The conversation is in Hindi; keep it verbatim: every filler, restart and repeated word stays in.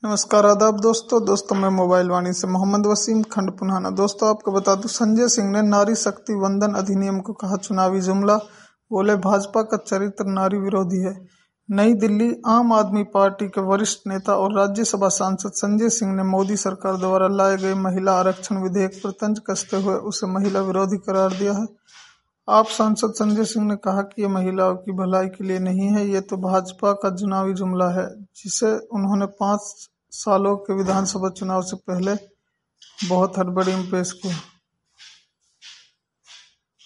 नमस्कार आदाब दोस्तों दोस्तों मैं मोबाइल वाणी से मोहम्मद वसीम खंड पुनाना। दोस्तों आपको बता दूं, संजय सिंह ने नारी शक्ति वंदन अधिनियम को कहा चुनावी जुमला। बोले भाजपा का चरित्र नारी विरोधी है। नई दिल्ली, आम आदमी पार्टी के वरिष्ठ नेता और राज्यसभा सांसद संजय सिंह ने मोदी सरकार द्वारा लाए गए महिला आरक्षण विधेयक पर तंज कसते हुए उसे महिला विरोधी करार दिया है। आप सांसद संजय सिंह ने कहा कि ये महिलाओं की भलाई के लिए नहीं है, ये तो भाजपा का चुनावी जुमला है, जिसे उन्होंने पांच सालों के विधानसभा चुनाव से पहले बहुत हड़बड़ी में पेश किया।